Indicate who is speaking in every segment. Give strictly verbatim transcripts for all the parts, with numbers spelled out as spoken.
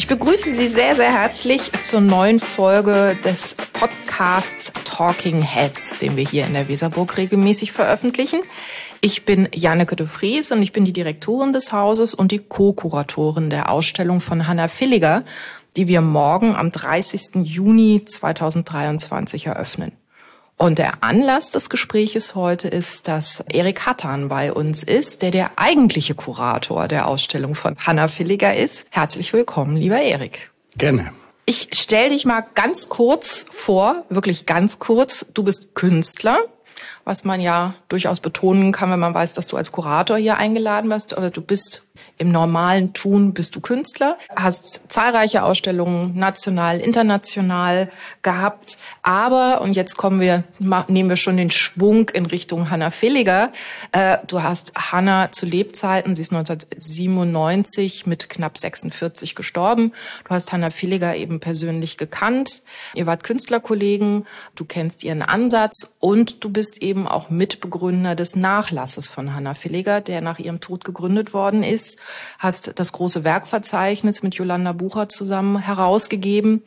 Speaker 1: Ich begrüße Sie sehr, sehr herzlich zur neuen Folge des Podcasts Talking Heads, den wir hier in der Weserburg regelmäßig veröffentlichen. Ich bin Janneke de Vries und ich bin die Direktorin des Hauses und die Co-Kuratorin der Ausstellung von Hannah Villiger, die wir morgen am dreißigsten Juni zweitausenddreiundzwanzig eröffnen. Und der Anlass des Gespräches heute ist, dass Erik Hattan bei uns ist, der der eigentliche Kurator der Ausstellung von Hannah Villiger ist. Herzlich willkommen, lieber Erik.
Speaker 2: Gerne.
Speaker 1: Ich stelle dich mal ganz kurz vor, wirklich ganz kurz. Du bist Künstler, was man ja durchaus betonen kann, wenn man weiß, dass du als Kurator hier eingeladen wirst. Aber du bist im normalen Tun bist du Künstler, hast zahlreiche Ausstellungen national, international gehabt. Aber, und jetzt kommen wir, nehmen wir schon den Schwung in Richtung Hannah Villiger. Äh, du hast Hannah zu Lebzeiten, sie ist neunzehnhundertsiebenundneunzig mit knapp sechsundvierzig gestorben. Du hast Hannah Villiger eben persönlich gekannt. Ihr wart Künstlerkollegen, du kennst ihren Ansatz und du bist eben auch Mitbegründer des Nachlasses von Hannah Villiger, der nach ihrem Tod gegründet worden ist. Hast das große Werkverzeichnis mit Jolanda Bucher zusammen herausgegeben.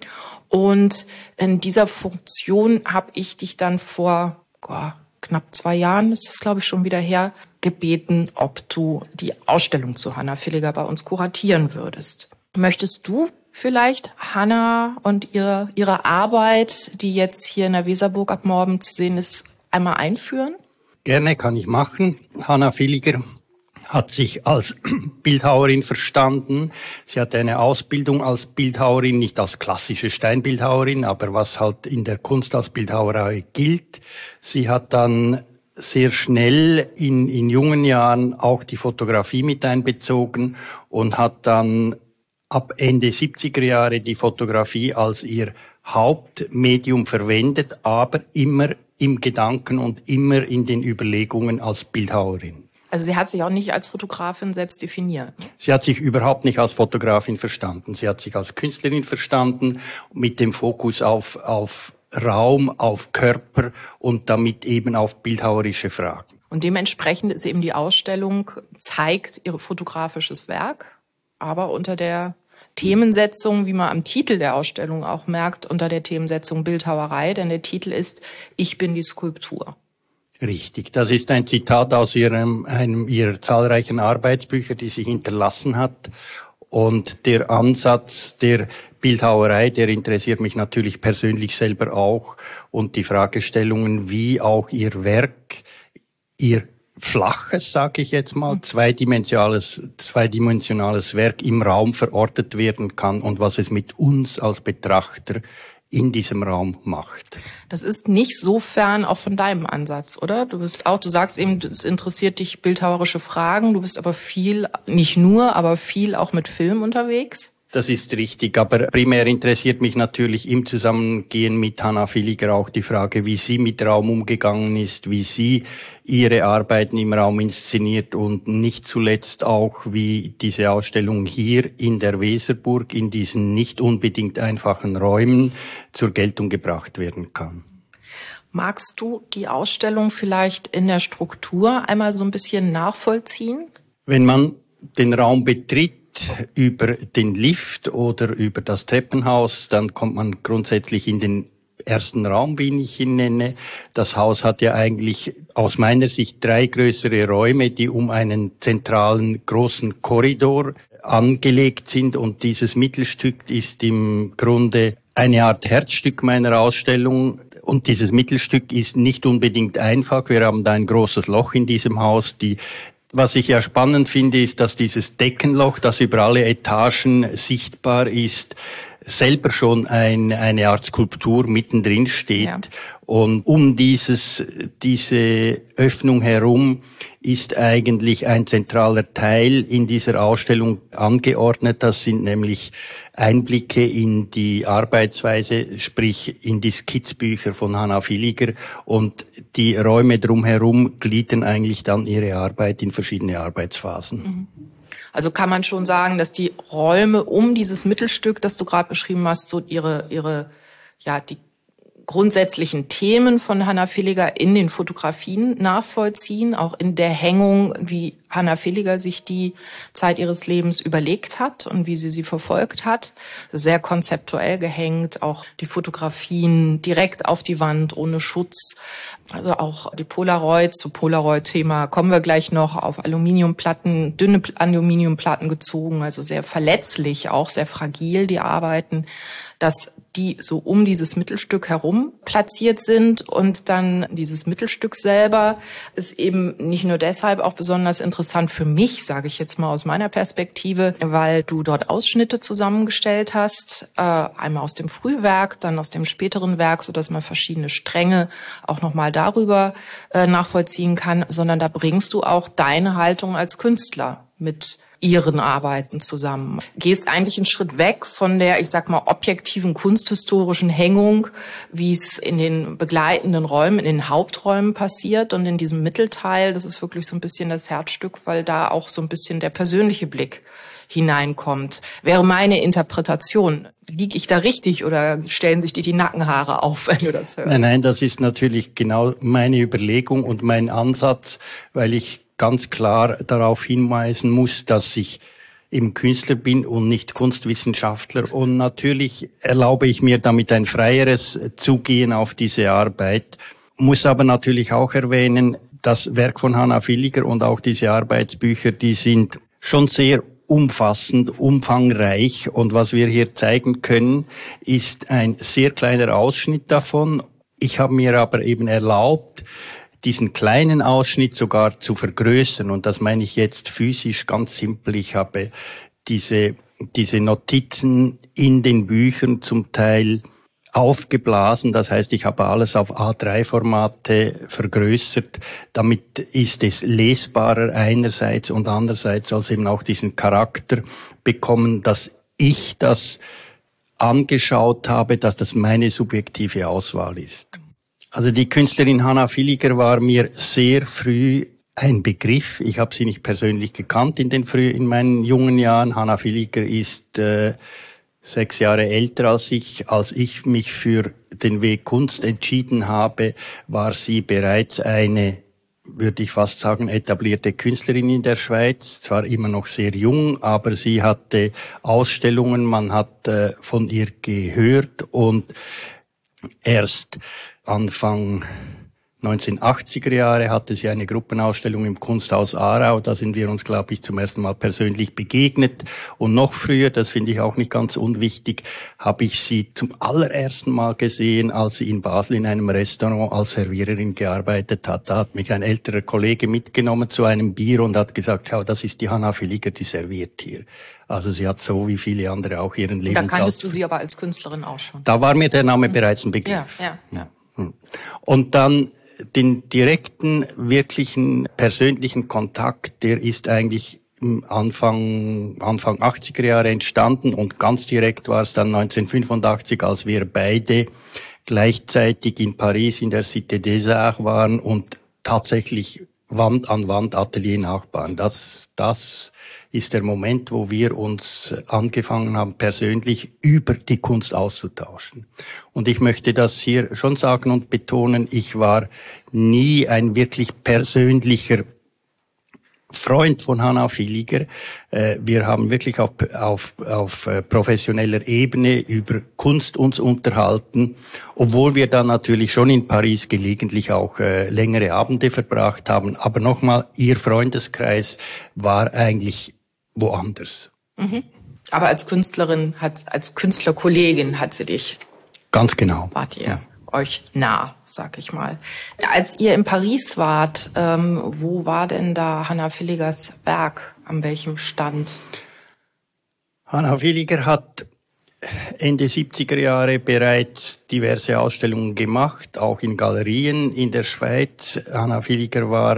Speaker 1: Und in dieser Funktion habe ich dich dann vor oh, knapp zwei Jahren, ist das glaube ich schon wieder her, gebeten, ob du die Ausstellung zu Hannah Villiger bei uns kuratieren würdest. Möchtest du vielleicht Hannah und ihre, ihre Arbeit, die jetzt hier in der Weserburg ab morgen zu sehen ist, einmal einführen?
Speaker 2: Gerne, kann ich machen. Hannah Villiger hat sich als Bildhauerin verstanden. Sie hatte eine Ausbildung als Bildhauerin, nicht als klassische Steinbildhauerin, aber was halt in der Kunst als Bildhauerei gilt. Sie hat dann sehr schnell in, in jungen Jahren auch die Fotografie mit einbezogen und hat dann ab Ende siebziger Jahre die Fotografie als ihr Hauptmedium verwendet, aber immer im Gedanken und immer in den Überlegungen als Bildhauerin.
Speaker 1: Also sie hat sich auch nicht als Fotografin selbst definiert.
Speaker 2: Sie hat sich überhaupt nicht als Fotografin verstanden. Sie hat sich als Künstlerin verstanden, mit dem Fokus auf, auf Raum, auf Körper und damit eben auf bildhauerische Fragen.
Speaker 1: Und dementsprechend ist eben die Ausstellung, zeigt ihr fotografisches Werk, aber unter der Themensetzung, wie man am Titel der Ausstellung auch merkt, unter der Themensetzung Bildhauerei, denn der Titel ist Ich bin die Skulptur.
Speaker 2: Richtig, das ist ein Zitat aus ihrem, einem ihrer zahlreichen Arbeitsbücher, die sie hinterlassen hat. Und der Ansatz der Bildhauerei, der interessiert mich natürlich persönlich selber auch. Und die Fragestellungen, wie auch ihr Werk, ihr flaches, sage ich jetzt mal, zweidimensionales, zweidimensionales Werk im Raum verortet werden kann und was es mit uns als Betrachter in diesem Raum macht.
Speaker 1: Das ist nicht so fern auch von deinem Ansatz, oder? Du bist auch, du sagst eben, es interessiert dich bildhauerische Fragen, du bist aber viel, nicht nur, aber viel auch mit Film unterwegs.
Speaker 2: Das ist richtig, aber primär interessiert mich natürlich im Zusammengehen mit Hannah Villiger auch die Frage, wie sie mit Raum umgegangen ist, wie sie ihre Arbeiten im Raum inszeniert und nicht zuletzt auch, wie diese Ausstellung hier in der Weserburg in diesen nicht unbedingt einfachen Räumen zur Geltung gebracht werden kann.
Speaker 1: Magst du die Ausstellung vielleicht in der Struktur einmal so ein bisschen nachvollziehen?
Speaker 2: Wenn man den Raum betritt, über den Lift oder über das Treppenhaus, dann kommt man grundsätzlich in den ersten Raum, wie ich ihn nenne. Das Haus hat ja eigentlich aus meiner Sicht drei größere Räume, die um einen zentralen großen Korridor angelegt sind, und dieses Mittelstück ist im Grunde eine Art Herzstück meiner Ausstellung. Und dieses Mittelstück ist nicht unbedingt einfach. Wir haben da ein großes Loch in diesem Haus. Die Was ich ja spannend finde, ist, dass dieses Deckenloch, das über alle Etagen sichtbar ist, selber schon ein, eine Art Skulptur mittendrin steht. Ja. Und um dieses, diese Öffnung herum ist eigentlich ein zentraler Teil in dieser Ausstellung angeordnet. Das sind nämlich Einblicke in die Arbeitsweise, sprich in die Skizbücher von Hannah Villiger, und die Räume drumherum gliedern eigentlich dann ihre Arbeit in verschiedene Arbeitsphasen.
Speaker 1: Also kann man schon sagen, dass die Räume um dieses Mittelstück, das du gerade beschrieben hast, so ihre, ihre, ja, die grundsätzlichen Themen von Hannah Villiger in den Fotografien nachvollziehen, auch in der Hängung, wie Hannah Villiger sich die Zeit ihres Lebens überlegt hat und wie sie sie verfolgt hat. Sehr konzeptuell gehängt, auch die Fotografien direkt auf die Wand, ohne Schutz. Also auch die Polaroid, zu Polaroid-Thema kommen wir gleich noch, auf Aluminiumplatten, dünne Aluminiumplatten gezogen, also sehr verletzlich, auch sehr fragil, die Arbeiten, dass die so um dieses Mittelstück herum platziert sind. Und dann dieses Mittelstück selber ist eben nicht nur deshalb auch besonders interessant für mich, sage ich jetzt mal aus meiner Perspektive, weil du dort Ausschnitte zusammengestellt hast, äh, einmal aus dem Frühwerk, dann aus dem späteren Werk, sodass man verschiedene Stränge auch nochmal darüber äh, nachvollziehen kann, sondern da bringst du auch deine Haltung als Künstler mit ihren Arbeiten zusammen. Gehst eigentlich einen Schritt weg von der, ich sag mal, objektiven kunsthistorischen Hängung, wie es in den begleitenden Räumen, in den Haupträumen passiert, und in diesem Mittelteil, das ist wirklich so ein bisschen das Herzstück, weil da auch so ein bisschen der persönliche Blick hineinkommt. Wäre meine Interpretation. Liege ich da richtig oder stellen sich dir die Nackenhaare auf, wenn du das hörst?
Speaker 2: Nein, nein, das ist natürlich genau meine Überlegung und mein Ansatz, weil ich ganz klar darauf hinweisen muss, dass ich eben Künstler bin und nicht Kunstwissenschaftler. Und natürlich erlaube ich mir damit ein freieres Zugehen auf diese Arbeit. Muss aber natürlich auch erwähnen, das Werk von Hannah Villiger und auch diese Arbeitsbücher, die sind schon sehr umfassend, umfangreich. Und was wir hier zeigen können, ist ein sehr kleiner Ausschnitt davon. Ich habe mir aber eben erlaubt, diesen kleinen Ausschnitt sogar zu vergrößern. Und das meine ich jetzt physisch ganz simpel. Ich habe diese, diese Notizen in den Büchern zum Teil aufgeblasen. Das heißt, ich habe alles auf A drei Formate vergrößert. Damit ist es lesbarer einerseits und andererseits als eben auch diesen Charakter bekommen, dass ich das angeschaut habe, dass das meine subjektive Auswahl ist. Also die Künstlerin Hannah Villiger war mir sehr früh ein Begriff. Ich habe sie nicht persönlich gekannt in den früh, in meinen jungen Jahren. Hannah Villiger ist äh, sechs Jahre älter als ich. Als ich mich für den Weg Kunst entschieden habe, war sie bereits eine, würde ich fast sagen, etablierte Künstlerin in der Schweiz. Zwar immer noch sehr jung, aber sie hatte Ausstellungen, man hat äh, von ihr gehört, und erst Anfang neunzehnhundertachtziger Jahre hatte sie eine Gruppenausstellung im Kunsthaus Aarau. Da sind wir uns, glaube ich, zum ersten Mal persönlich begegnet. Und noch früher, das finde ich auch nicht ganz unwichtig, habe ich sie zum allerersten Mal gesehen, als sie in Basel in einem Restaurant als Serviererin gearbeitet hat. Da hat mich ein älterer Kollege mitgenommen zu einem Bier und hat gesagt, schau, das ist die Hannah Villiger, die serviert hier. Also sie hat so wie viele andere auch ihren Lebenslauf.
Speaker 1: Da kanntest du sie aber als Künstlerin auch schon.
Speaker 2: Da war mir der Name bereits ein Begriff.
Speaker 1: Ja, ja, ja.
Speaker 2: Und dann den direkten, wirklichen, persönlichen Kontakt, der ist eigentlich im Anfang, Anfang achtziger Jahre entstanden, und ganz direkt war es dann neunzehnhundertfünfundachtzig, als wir beide gleichzeitig in Paris in der Cité des Arts waren und tatsächlich Wand an Wand Atelier nachbarn. Das, das ist der Moment, wo wir uns angefangen haben, persönlich über die Kunst auszutauschen. Und ich möchte das hier schon sagen und betonen, ich war nie ein wirklich persönlicher Freund von Hannah Villiger. Wir haben wirklich auf, auf, auf professioneller Ebene über Kunst uns unterhalten, obwohl wir dann natürlich schon in Paris gelegentlich auch längere Abende verbracht haben. Aber nochmal, ihr Freundeskreis war eigentlich woanders.
Speaker 1: Mhm. Aber als Künstlerin, hat, als Künstlerkollegin hat sie dich.
Speaker 2: Ganz genau.
Speaker 1: Wart ihr ja. euch nah, sag ich mal. Als ihr in Paris wart, ähm, wo war denn da Hannah Villigers Werk? An welchem Stand?
Speaker 2: Hannah Villiger hat Ende siebziger Jahre bereits diverse Ausstellungen gemacht, auch in Galerien in der Schweiz. Hannah Villiger war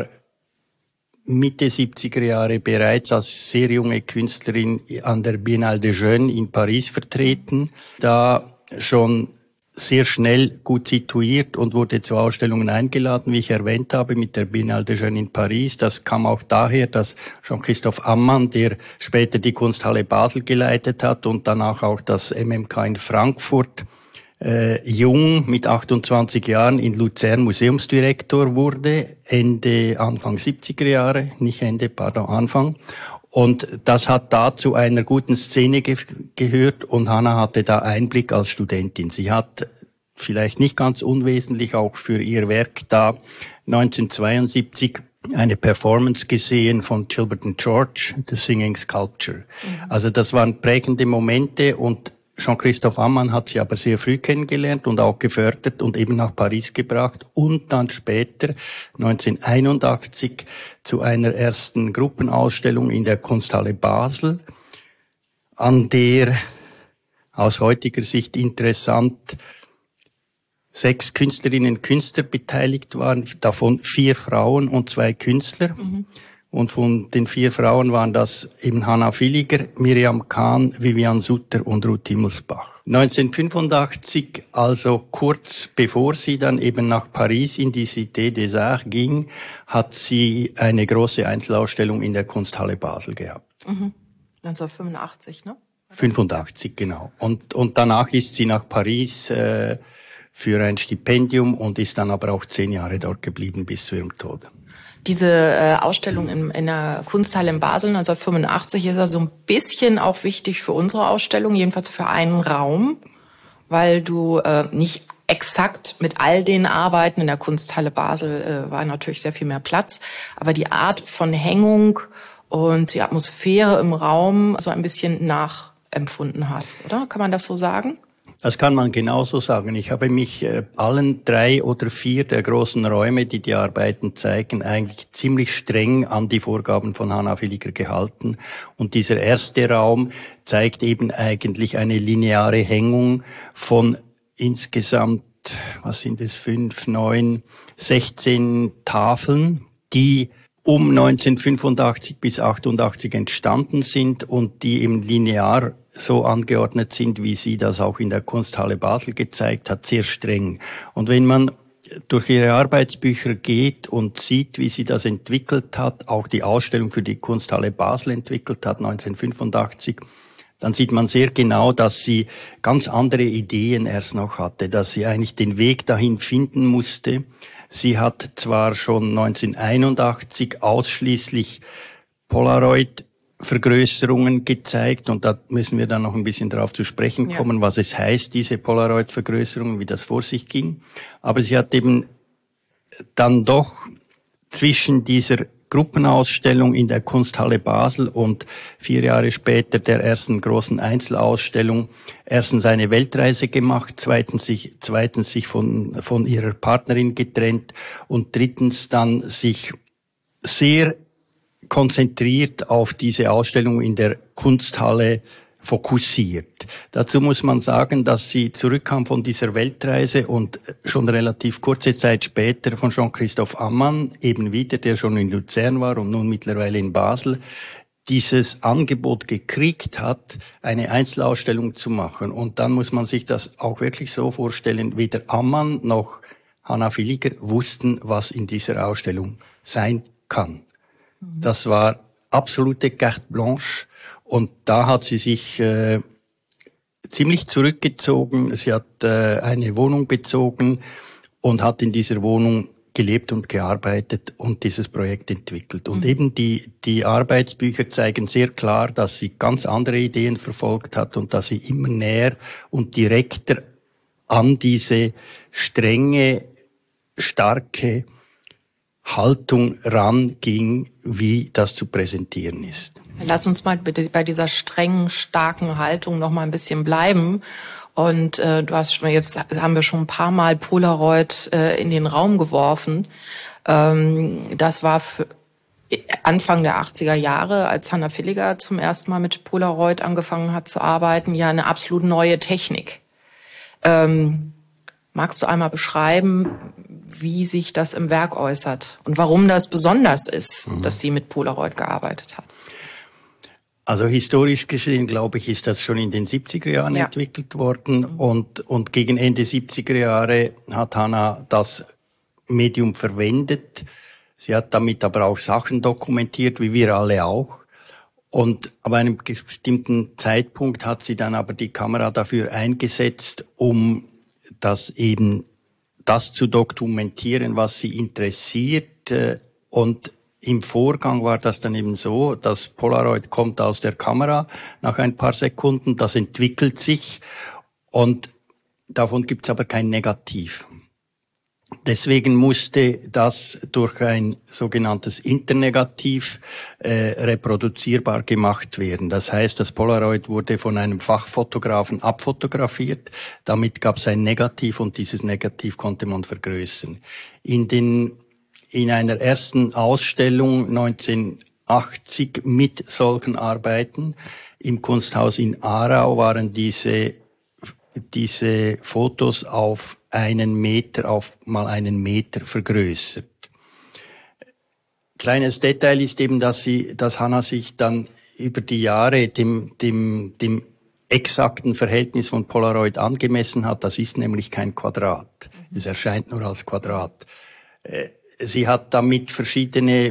Speaker 2: Mitte siebziger Jahre bereits als sehr junge Künstlerin an der Biennale des Jeunes in Paris vertreten, da schon sehr schnell gut situiert und wurde zu Ausstellungen eingeladen, wie ich erwähnt habe, mit der Biennale des Jeunes in Paris. Das kam auch daher, dass Jean-Christophe Ammann, der später die Kunsthalle Basel geleitet hat und danach auch das M M K in Frankfurt, äh, jung mit achtundzwanzig Jahren in Luzern Museumsdirektor wurde, Ende, Anfang siebziger Jahre, nicht Ende, pardon, Anfang. Und das hat da zu einer guten Szene ge- gehört und Hanna hatte da Einblick als Studentin. Sie hat vielleicht nicht ganz unwesentlich auch für ihr Werk da neunzehnhundertzweiundsiebzig eine Performance gesehen von Gilbert and George, The Singing Sculpture. Mhm. Also das waren prägende Momente und Jean-Christophe Ammann hat sie aber sehr früh kennengelernt und auch gefördert und eben nach Paris gebracht und dann später neunzehnhunderteinundachtzig zu einer ersten Gruppenausstellung in der Kunsthalle Basel, an der aus heutiger Sicht interessant sechs Künstlerinnen und Künstler beteiligt waren, davon vier Frauen und zwei Künstler. Mhm. Und von den vier Frauen waren das eben Hanna Villiger, Miriam Kahn, Vivian Sutter und Ruth Himmelsbach. neunzehnhundertfünfundachtzig, also kurz bevor sie dann eben nach Paris in die Cité des Arts ging, hat sie eine große Einzelausstellung in der Kunsthalle Basel gehabt.
Speaker 1: Mhm. neunzehnhundertfünfundachtzig, ne?
Speaker 2: fünfundachtzig, genau. Und, und danach ist sie nach Paris äh, für ein Stipendium und ist dann aber auch zehn Jahre dort geblieben bis zu ihrem Tod.
Speaker 1: Diese äh, Ausstellung in, in der Kunsthalle in Basel neunzehnhundertfünfundachtzig ist also ein bisschen auch wichtig für unsere Ausstellung, jedenfalls für einen Raum, weil du äh, nicht exakt mit all den Arbeiten in der Kunsthalle Basel äh, war natürlich sehr viel mehr Platz, aber die Art von Hängung und die Atmosphäre im Raum so ein bisschen nachempfunden hast, oder? Kann man das so sagen?
Speaker 2: Das kann man genauso sagen. Ich habe mich äh, allen drei oder vier der großen Räume, die die Arbeiten zeigen, eigentlich ziemlich streng an die Vorgaben von Hanna Villiger gehalten. Und dieser erste Raum zeigt eben eigentlich eine lineare Hängung von insgesamt, was sind es, fünf, neun, sechzehn Tafeln, die um neunzehnhundertfünfundachtzig bis achtundachtzig entstanden sind und die eben linear so angeordnet sind, wie sie das auch in der Kunsthalle Basel gezeigt hat, sehr streng. Und wenn man durch ihre Arbeitsbücher geht und sieht, wie sie das entwickelt hat, auch die Ausstellung für die Kunsthalle Basel entwickelt hat, neunzehnhundertfünfundachtzig, dann sieht man sehr genau, dass sie ganz andere Ideen erst noch hatte, dass sie eigentlich den Weg dahin finden musste. Sie hat zwar schon neunzehnhunderteinundachtzig ausschließlich Polaroid Vergrößerungen gezeigt und da müssen wir dann noch ein bisschen drauf zu sprechen kommen, ja, was es heißt, diese Polaroid-Vergrößerungen, wie das vor sich ging. Aber sie hat eben dann doch zwischen dieser Gruppenausstellung in der Kunsthalle Basel und vier Jahre später der ersten großen Einzelausstellung erstens eine Weltreise gemacht, zweitens sich, zweitens sich von, von ihrer Partnerin getrennt und drittens dann sich sehr konzentriert auf diese Ausstellung in der Kunsthalle fokussiert. Dazu muss man sagen, dass sie zurückkam von dieser Weltreise und schon relativ kurze Zeit später von Jean-Christophe Ammann, eben wieder, der schon in Luzern war und nun mittlerweile in Basel, dieses Angebot gekriegt hat, eine Einzelausstellung zu machen. Und dann muss man sich das auch wirklich so vorstellen, weder Ammann noch Hanna Villiger wussten, was in dieser Ausstellung sein kann. Das war absolute carte blanche und da hat sie sich äh, ziemlich zurückgezogen. Sie hat äh, eine Wohnung bezogen und hat in dieser Wohnung gelebt und gearbeitet und dieses Projekt entwickelt. Und mhm. eben die, die Arbeitsbücher zeigen sehr klar, dass sie ganz andere Ideen verfolgt hat und dass sie immer näher und direkter an diese strenge, starke Haltung ranging, wie das zu präsentieren ist.
Speaker 1: Lass uns mal bitte bei dieser strengen, starken Haltung noch mal ein bisschen bleiben. Und äh, du hast schon, jetzt haben wir schon ein paar Mal Polaroid äh, in den Raum geworfen. Ähm, das war für Anfang der achtziger Jahre, als Hanna Villiger zum ersten Mal mit Polaroid angefangen hat zu arbeiten, ja eine absolut neue Technik. Ähm, magst du einmal beschreiben, wie sich das im Werk äußert und warum das besonders ist, mhm. dass sie mit Polaroid gearbeitet hat?
Speaker 2: Also historisch gesehen, glaube ich, ist das schon in den siebziger Jahren ja. entwickelt worden mhm. und, und gegen Ende siebziger Jahre hat Hanna das Medium verwendet. Sie hat damit aber auch Sachen dokumentiert, wie wir alle auch. Und ab einem bestimmten Zeitpunkt hat sie dann aber die Kamera dafür eingesetzt, um das eben das zu dokumentieren, was sie interessiert. Und im Vorgang war das dann eben so, das Polaroid kommt aus der Kamera nach ein paar Sekunden, das entwickelt sich und davon gibt's aber kein Negativ. Deswegen musste das durch ein sogenanntes Internegativ äh, reproduzierbar gemacht werden. Das heißt, das Polaroid wurde von einem Fachfotografen abfotografiert. Damit gab es ein Negativ und dieses Negativ konnte man vergrößern. In den in einer ersten Ausstellung neunzehnhundertachtzig mit solchen Arbeiten im Kunsthaus in Aarau waren diese diese Fotos auf einen Meter, auf mal einen Meter vergrößert. Kleines Detail ist eben, dass sie, dass Hanna sich dann über die Jahre dem, dem, dem exakten Verhältnis von Polaroid angemessen hat. Das ist nämlich kein Quadrat. Es erscheint nur als Quadrat. Sie hat damit verschiedene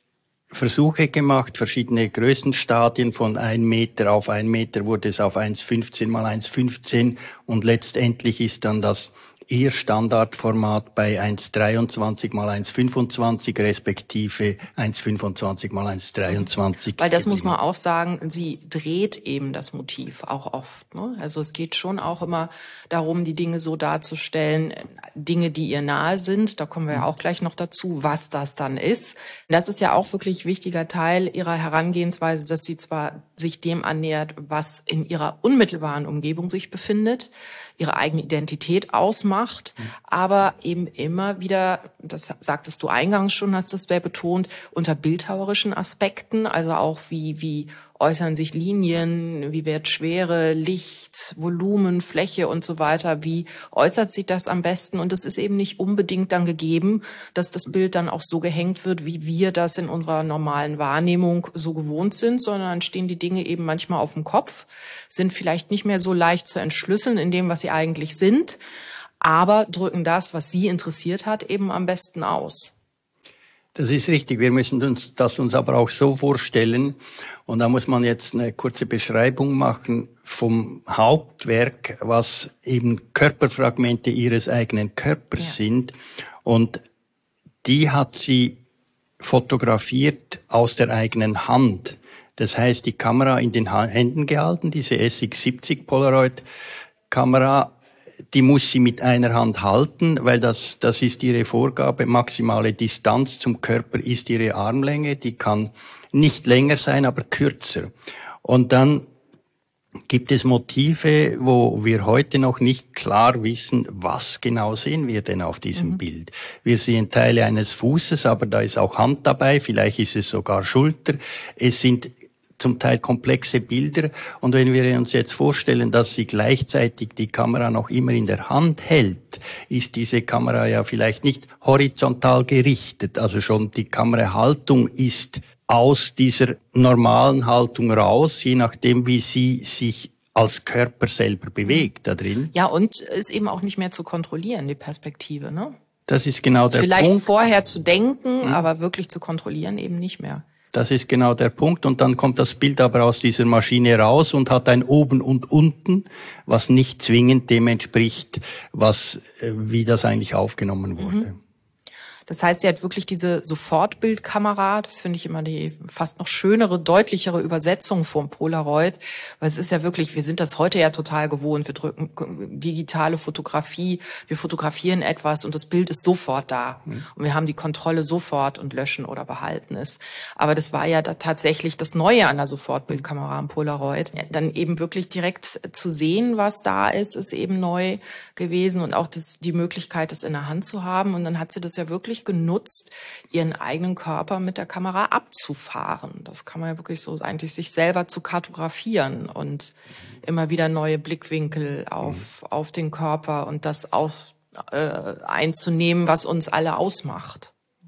Speaker 2: Versuche gemacht, verschiedene Größenstadien von ein Meter auf ein Meter wurde es auf eins Komma fünfzehn mal eins Komma fünfzehn und letztendlich ist dann das ihr Standardformat bei eins Komma dreiundzwanzig mal eins Komma fünfundzwanzig respektive eins Komma fünfundzwanzig mal eins Komma dreiundzwanzig.
Speaker 1: Weil das muss man auch sagen, sie dreht eben das Motiv auch oft. Ne? Also es geht schon auch immer darum, die Dinge so darzustellen, Dinge, die ihr nahe sind. Da kommen wir ja auch gleich noch dazu, was das dann ist. Das ist ja auch wirklich ein wichtiger Teil ihrer Herangehensweise, dass sie zwar sich dem annähert, was in ihrer unmittelbaren Umgebung sich befindet, ihre eigene Identität ausmacht, mhm. aber eben immer wieder, das sagtest du eingangs schon, hast das sehr betont, unter bildhauerischen Aspekten, also auch wie wie äußern sich Linien, wie wird Schwere, Licht, Volumen, Fläche und so weiter, wie äußert sich das am besten? Und es ist eben nicht unbedingt dann gegeben, dass das Bild dann auch so gehängt wird, wie wir das in unserer normalen Wahrnehmung so gewohnt sind, sondern dann stehen die Dinge eben manchmal auf dem Kopf, sind vielleicht nicht mehr so leicht zu entschlüsseln in dem, was sie eigentlich sind, aber drücken das, was sie interessiert hat, eben am besten aus.
Speaker 2: Das ist richtig. Wir müssen uns das uns aber auch so vorstellen. Und da muss man jetzt eine kurze Beschreibung machen vom Hauptwerk, was eben Körperfragmente ihres eigenen Körpers ja. sind. Und die hat sie fotografiert aus der eigenen Hand. Das heißt, die Kamera in den Händen gehalten, diese S X siebzig Polaroid-Kamera, die muss sie mit einer Hand halten, weil das, das ist ihre Vorgabe. Maximale Distanz zum Körper ist ihre Armlänge. Die kann nicht länger sein, aber kürzer. Und dann gibt es Motive, wo wir heute noch nicht klar wissen, was genau sehen wir denn auf diesem mhm. Bild. Wir sehen Teile eines Fußes, aber da ist auch Hand dabei. Vielleicht ist es sogar Schulter. Es sind zum Teil komplexe Bilder. Und wenn wir uns jetzt vorstellen, dass sie gleichzeitig die Kamera noch immer in der Hand hält, ist diese Kamera ja vielleicht nicht horizontal gerichtet. Also schon die Kamerahaltung ist aus dieser normalen Haltung raus, je nachdem, wie sie sich als Körper selber bewegt da drin.
Speaker 1: Ja, und ist eben auch nicht mehr zu kontrollieren, die Perspektive, ne?
Speaker 2: Das ist genau der
Speaker 1: Vielleicht
Speaker 2: Punkt.
Speaker 1: Vielleicht vorher zu denken, mhm. aber wirklich zu kontrollieren eben nicht mehr.
Speaker 2: Das ist genau der Punkt. Und dann kommt das Bild aber aus dieser Maschine raus und hat ein Oben und Unten, was nicht zwingend dem entspricht, was, wie das eigentlich aufgenommen wurde.
Speaker 1: Mhm. Das heißt, sie hat wirklich diese Sofortbildkamera. Das finde ich immer die fast noch schönere, deutlichere Übersetzung vom Polaroid. Weil es ist ja wirklich, wir sind das heute ja total gewohnt. Wir drücken digitale Fotografie, wir fotografieren etwas und das Bild ist sofort da. Mhm. Und wir haben die Kontrolle sofort und löschen oder behalten es. Aber das war ja da tatsächlich das Neue an der Sofortbildkamera am Polaroid. Ja, dann eben wirklich direkt zu sehen, was da ist, ist eben neu gewesen. Und auch das, die Möglichkeit, das in der Hand zu haben. Und dann hat sie das ja wirklich genutzt, ihren eigenen Körper mit der Kamera abzufahren. Das kann man ja wirklich so eigentlich sich selber zu kartografieren und immer wieder neue Blickwinkel auf, mhm. auf den Körper und das aus, äh, einzunehmen, was uns alle ausmacht.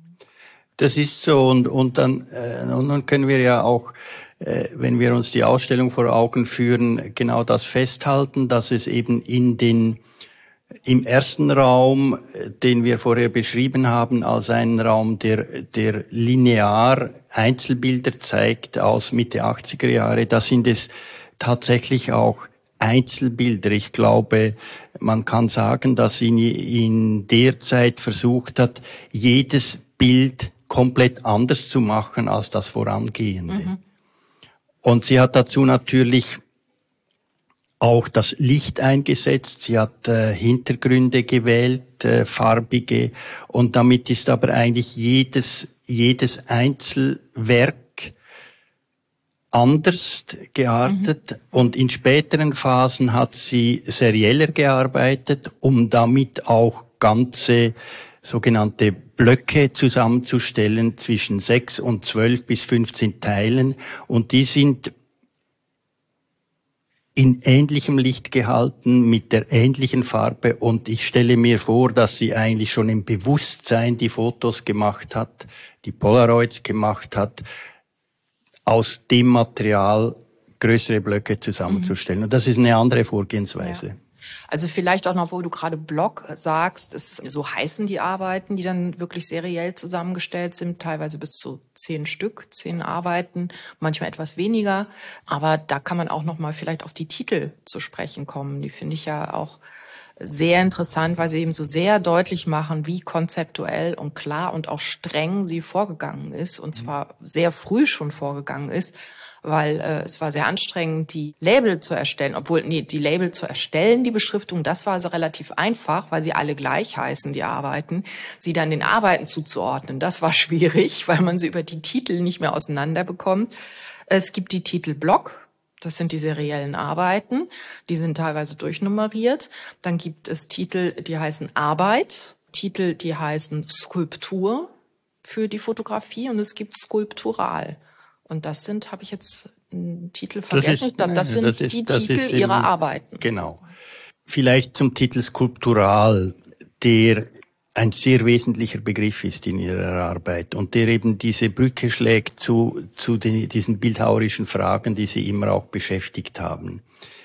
Speaker 2: Das ist so und, und dann, äh, und dann können wir ja auch, äh, wenn wir uns die Ausstellung vor Augen führen, genau das festhalten, dass es eben in den im ersten Raum, den wir vorher beschrieben haben, als einen Raum, der, der linear Einzelbilder zeigt aus Mitte achtziger Jahre, da sind es tatsächlich auch Einzelbilder. Ich glaube, man kann sagen, dass sie in der Zeit versucht hat, jedes Bild komplett anders zu machen als das vorangehende. Mhm. Und sie hat dazu natürlich auch das Licht eingesetzt. Sie hat äh, Hintergründe gewählt, äh, farbige. Und damit ist aber eigentlich jedes, jedes Einzelwerk anders geartet. Mhm. Und in späteren Phasen hat sie serieller gearbeitet, um damit auch ganze sogenannte Blöcke zusammenzustellen zwischen sechs und zwölf bis fünfzehn Teilen. Und die sind in ähnlichem Licht gehalten, mit der ähnlichen Farbe. Und ich stelle mir vor, dass sie eigentlich schon im Bewusstsein die Fotos gemacht hat, die Polaroids gemacht hat, aus dem Material größere Blöcke zusammenzustellen. Und das ist eine andere Vorgehensweise.
Speaker 1: Ja. Also vielleicht auch noch, wo du gerade Block sagst, ist, so heißen die Arbeiten, die dann wirklich seriell zusammengestellt sind, teilweise bis zu zehn Stück, zehn Arbeiten, manchmal etwas weniger. Aber da kann man auch noch mal vielleicht auf die Titel zu sprechen kommen. Die finde ich ja auch sehr interessant, weil sie eben so sehr deutlich machen, wie konzeptuell und klar und auch streng sie vorgegangen ist, und zwar sehr früh schon vorgegangen ist. Weil äh, es war sehr anstrengend, die Label zu erstellen. Obwohl, nee, die Label zu erstellen, die Beschriftung, das war also relativ einfach, weil sie alle gleich heißen, die Arbeiten. Sie dann den Arbeiten zuzuordnen, das war schwierig, weil man sie über die Titel nicht mehr auseinander bekommt. Es gibt die Titelblock, das sind die seriellen Arbeiten, die sind teilweise durchnummeriert. Dann gibt es Titel, die heißen Arbeit, Titel, die heißen Skulptur für die Fotografie, und es gibt Skulptural. Und das sind, habe ich jetzt einen Titel vergessen, ich glaube, das sind das ist, die das Titel ihrer Arbeiten.
Speaker 2: Genau. Vielleicht zum Titel Skulptural, der ein sehr wesentlicher Begriff ist in ihrer Arbeit und der eben diese Brücke schlägt zu, zu den, diesen bildhauerischen Fragen, die sie immer auch beschäftigt haben.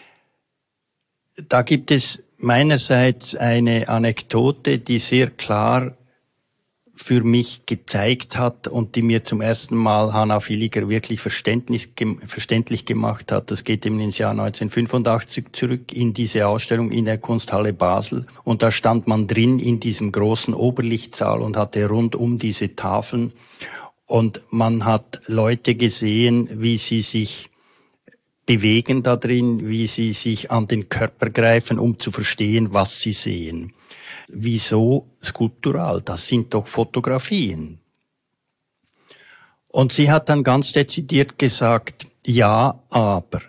Speaker 2: Da gibt es meinerseits eine Anekdote, die sehr klar für mich gezeigt hat und die mir zum ersten Mal Hanna Villiger wirklich verständlich, verständlich gemacht hat. Das geht eben ins Jahr neunzehnhundertfünfundachtzig zurück in diese Ausstellung in der Kunsthalle Basel. Und da stand man drin in diesem großen Oberlichtsaal und hatte rund um diese Tafeln. Und man hat Leute gesehen, wie sie sich bewegen da drin, wie sie sich an den Körper greifen, um zu verstehen, was sie sehen. Wieso skulptural? Das sind doch Fotografien. Und sie hat dann ganz dezidiert gesagt, ja, aber.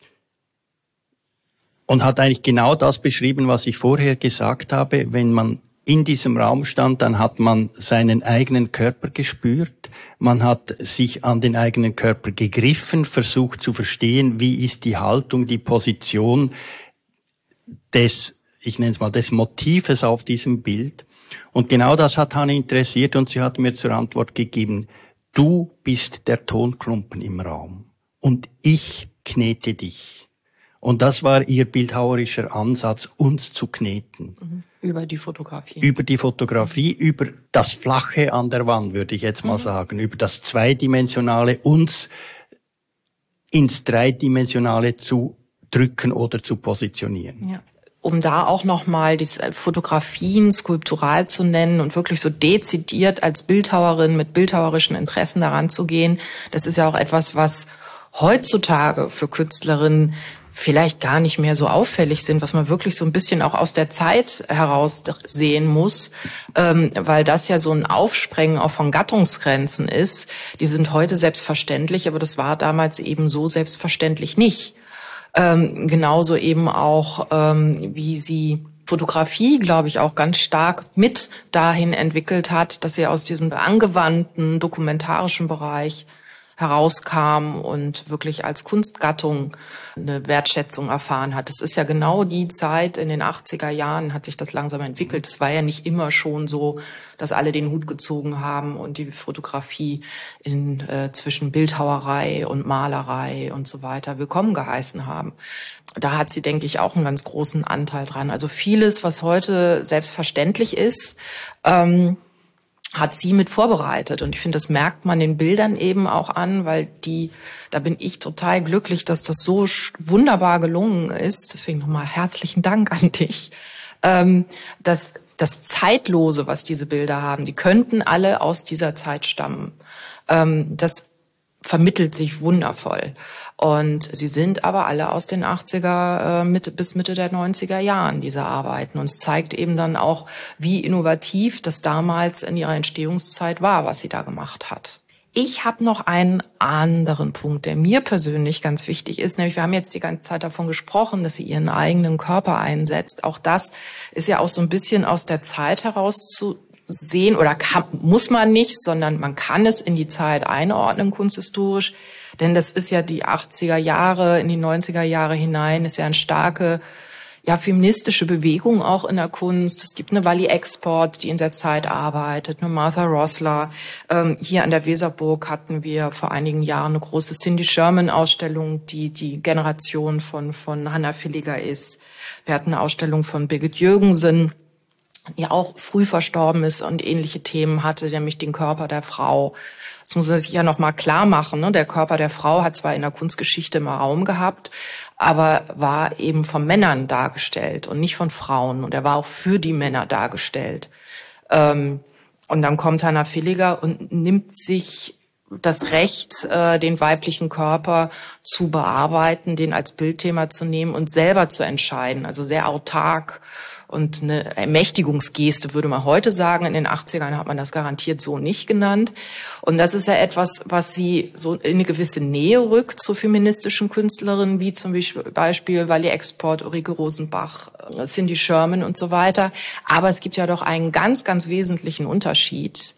Speaker 2: Und hat eigentlich genau das beschrieben, was ich vorher gesagt habe. Wenn man in diesem Raum stand, dann hat man seinen eigenen Körper gespürt. Man hat sich an den eigenen Körper gegriffen, versucht zu verstehen, wie ist die Haltung, die Position des ich nenne es mal, des Motives auf diesem Bild. Und genau das hat Hanna interessiert und sie hat mir zur Antwort gegeben, du bist der Tonklumpen im Raum und ich knete dich. Und das war ihr bildhauerischer Ansatz, uns zu kneten.
Speaker 1: Über die Fotografie.
Speaker 2: Über die Fotografie, über das Flache an der Wand, würde ich jetzt mal mhm. sagen, über das Zweidimensionale, uns ins Dreidimensionale zu drücken oder zu positionieren.
Speaker 1: Ja. Um da auch nochmal die Fotografien skulptural zu nennen und wirklich so dezidiert als Bildhauerin mit bildhauerischen Interessen daran zu gehen, das ist ja auch etwas, was heutzutage für Künstlerinnen vielleicht gar nicht mehr so auffällig sind, was man wirklich so ein bisschen auch aus der Zeit heraus sehen muss, ähm, weil das ja so ein Aufsprengen auch von Gattungsgrenzen ist. Die sind heute selbstverständlich, aber das war damals eben so selbstverständlich nicht. Ähm, genauso eben auch, ähm, wie sie Fotografie, glaube ich, auch ganz stark mit dahin entwickelt hat, dass sie aus diesem angewandten dokumentarischen Bereich herauskam und wirklich als Kunstgattung eine Wertschätzung erfahren hat. Das ist ja genau die Zeit, in den achtziger Jahren hat sich das langsam entwickelt. Es war ja nicht immer schon so, dass alle den Hut gezogen haben und die Fotografie in äh, zwischen Bildhauerei und Malerei und so weiter willkommen geheißen haben. Da hat sie, denke ich, auch einen ganz großen Anteil dran. Also vieles, was heute selbstverständlich ist, ähm, hat sie mit vorbereitet. Und ich finde, das merkt man den Bildern eben auch an, weil die, da bin ich total glücklich, dass das so wunderbar gelungen ist. Deswegen nochmal herzlichen Dank an dich. Ähm, dass das Zeitlose, was diese Bilder haben, die könnten alle aus dieser Zeit stammen. Ähm, das vermittelt sich wundervoll. Und sie sind aber alle aus den achtziger äh, Mitte, bis Mitte der neunziger Jahren, diese Arbeiten. Und es zeigt eben dann auch, wie innovativ das damals in ihrer Entstehungszeit war, was sie da gemacht hat. Ich habe noch einen anderen Punkt, der mir persönlich ganz wichtig ist. Nämlich, wir haben jetzt die ganze Zeit davon gesprochen, dass sie ihren eigenen Körper einsetzt. Auch das ist ja auch so ein bisschen aus der Zeit heraus zu sehen, oder kann, muss man nicht, sondern man kann es in die Zeit einordnen, kunsthistorisch. Denn das ist ja die achtziger Jahre, in die neunziger Jahre hinein, ist ja eine starke, ja, feministische Bewegung auch in der Kunst. Es gibt eine Wally Export, die in der Zeit arbeitet, eine Martha Rosler. Ähm, hier an der Weserburg hatten wir vor einigen Jahren eine große Cindy Sherman-Ausstellung, die die Generation von, von Hannah Villiger ist. Wir hatten eine Ausstellung von Birgit Jürgensen, die auch früh verstorben ist und ähnliche Themen hatte, nämlich den Körper der Frau. Das muss man sich ja noch mal klar machen. Ne? Der Körper der Frau hat zwar in der Kunstgeschichte immer Raum gehabt, aber war eben von Männern dargestellt und nicht von Frauen. Und er war auch für die Männer dargestellt. Ähm, und dann kommt Hannah Villiger und nimmt sich das Recht, äh, den weiblichen Körper zu bearbeiten, den als Bildthema zu nehmen und selber zu entscheiden. Also sehr autark. Und eine Ermächtigungsgeste, würde man heute sagen. In den achtzigern hat man das garantiert so nicht genannt. Und das ist ja etwas, was sie so in eine gewisse Nähe rückt zu feministischen Künstlerinnen, wie zum Beispiel Wally Export, Ulrike Rosenbach, Cindy Sherman und so weiter. Aber es gibt ja doch einen ganz, ganz wesentlichen Unterschied,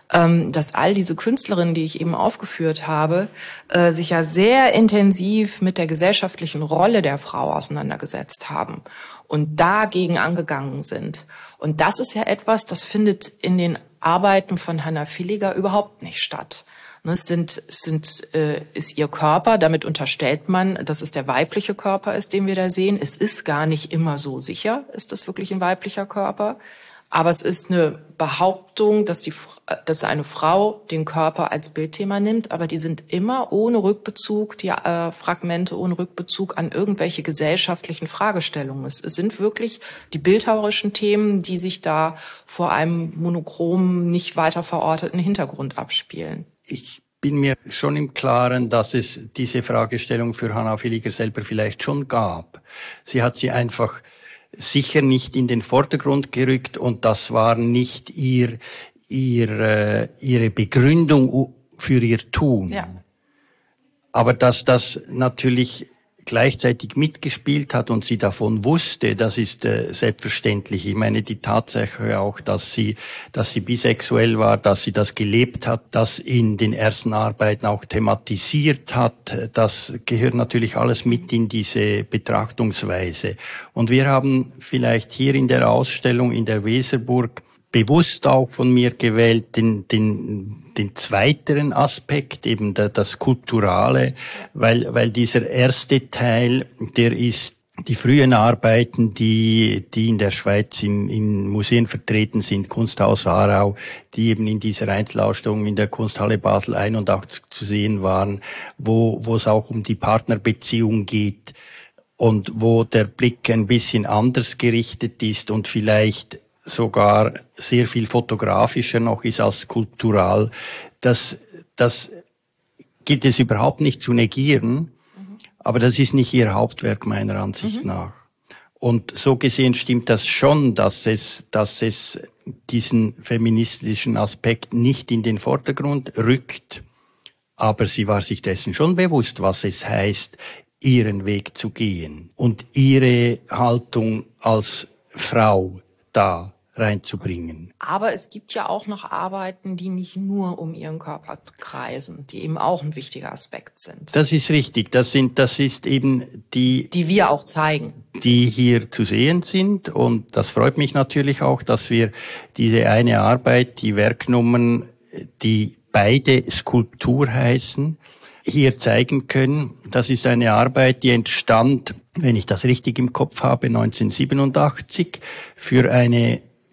Speaker 1: dass all diese Künstlerinnen, die ich eben aufgeführt habe, sich ja sehr intensiv mit der gesellschaftlichen Rolle der Frau auseinandergesetzt haben und dagegen angegangen sind. Und das ist ja etwas, das findet in den Arbeiten von Hannah Villiger überhaupt nicht statt. Es sind, es sind, äh, ist ihr Körper, damit unterstellt man, dass es der weibliche Körper ist, den wir da sehen. Es ist gar nicht immer so sicher, ist das wirklich ein weiblicher Körper. Aber es ist eine Behauptung, dass die, dass eine Frau den Körper als Bildthema nimmt, aber die sind immer ohne Rückbezug, die äh, Fragmente ohne Rückbezug an irgendwelche gesellschaftlichen Fragestellungen. Es, es sind wirklich die bildhauerischen Themen, die sich da vor einem monochromen, nicht weiter verorteten Hintergrund abspielen.
Speaker 2: Ich bin mir schon im Klaren, dass es diese Fragestellung für Hannah Villiger selber vielleicht schon gab. Sie hat sie einfach sicher nicht in den Vordergrund gerückt und das war nicht ihr, ihr, äh, ihre Begründung für ihr Tun.
Speaker 1: Ja.
Speaker 2: Aber dass das natürlich gleichzeitig mitgespielt hat und sie davon wusste, das ist äh, selbstverständlich. Ich meine, die Tatsache auch, dass sie, dass sie bisexuell war, dass sie das gelebt hat, das in den ersten Arbeiten auch thematisiert hat, das gehört natürlich alles mit in diese Betrachtungsweise. Und wir haben vielleicht hier in der Ausstellung in der Weserburg bewusst auch von mir gewählt, den, den, den zweiteren Aspekt, eben der, das Kulturale, weil, weil dieser erste Teil, der ist die frühen Arbeiten, die, die in der Schweiz in, in Museen vertreten sind, Kunsthaus Aarau, die eben in dieser Einzelausstellung in der Kunsthalle Basel einundachtzig zu sehen waren, wo, wo es auch um die Partnerbeziehung geht und wo der Blick ein bisschen anders gerichtet ist und vielleicht sogar sehr viel fotografischer noch ist als skulptural. Das, das gilt es überhaupt nicht zu negieren, mhm. aber das ist nicht ihr Hauptwerk meiner Ansicht mhm. nach. Und so gesehen stimmt das schon, dass es, dass es diesen feministischen Aspekt nicht in den Vordergrund rückt. Aber sie war sich dessen schon bewusst, was es heißt, ihren Weg zu gehen und ihre Haltung als Frau da reinzubringen.
Speaker 1: Aber es gibt ja auch noch Arbeiten, die nicht nur um ihren Körper kreisen, die eben auch ein wichtiger Aspekt sind.
Speaker 2: Das ist richtig. Das sind, das ist eben die,
Speaker 1: die wir auch zeigen,
Speaker 2: die hier zu sehen sind. Und das freut mich natürlich auch, dass wir diese eine Arbeit, die Werknummern, die beide Skulptur heißen, hier zeigen können. Das ist eine Arbeit, die entstand, wenn ich das richtig im Kopf habe, neunzehnhundertsiebenundachtzig für eine